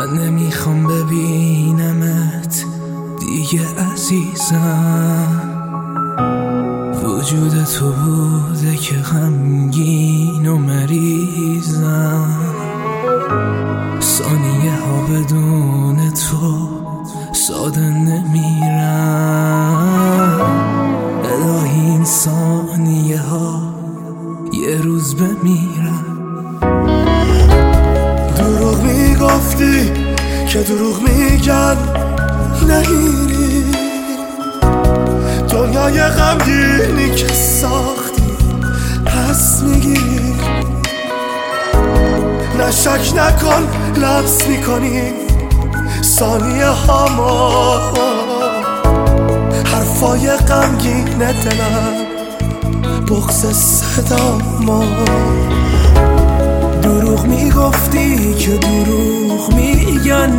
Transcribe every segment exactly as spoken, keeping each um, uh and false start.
من نمیخوام ببینمت دیگه عزیزم، وجود تو بوده که غمگین و مریضم. ثانیه ها بدون تو ساده نمیرم، الهی این ثانیه ها یه روز بمیرم. دروغ میگفتی که دروغ میگن نمیری، دنیای غمگینی که ساختی پس میگیری. نشک نکن لمس میکنی ثانیه ها ما، حرفای غمگین دلم بغض صدا ما. دروغ میگفتی که دروغ میگن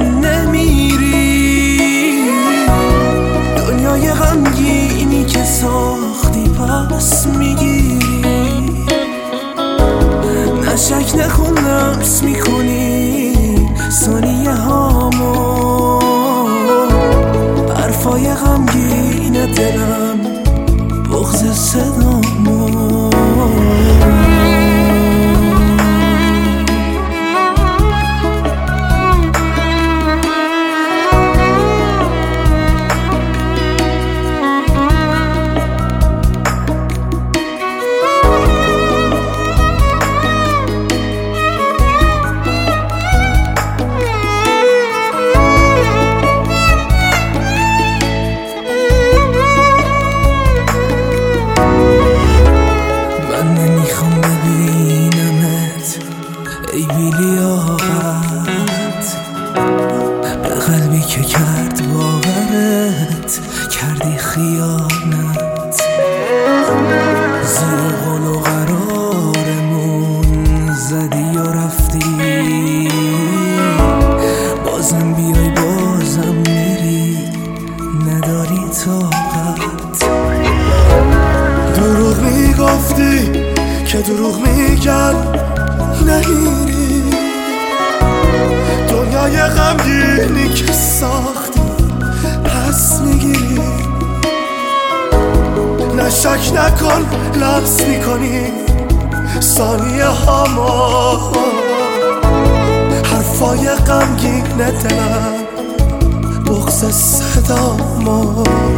نمیری، دنیای غمگینی که ساختی پس میگیری. نشک نکن لمس میکنی ثانیه هامو، حرفای غمگین دلم بغض صدامو. ای بیلیاقت به قلبی که کرد باورت، کردی خیانت. زیر قول و قرارمون زدی و رفتی، بازم بیای بازم میری، نداری طاقت. دروغ میگفتی که دروغ میگن نمیری، دنیای غمگینی که ساختی پس میگیری. نشک نکن لمس میکنی ثانیه ها ما، حرفای غمگین دلم بغض صدا ما.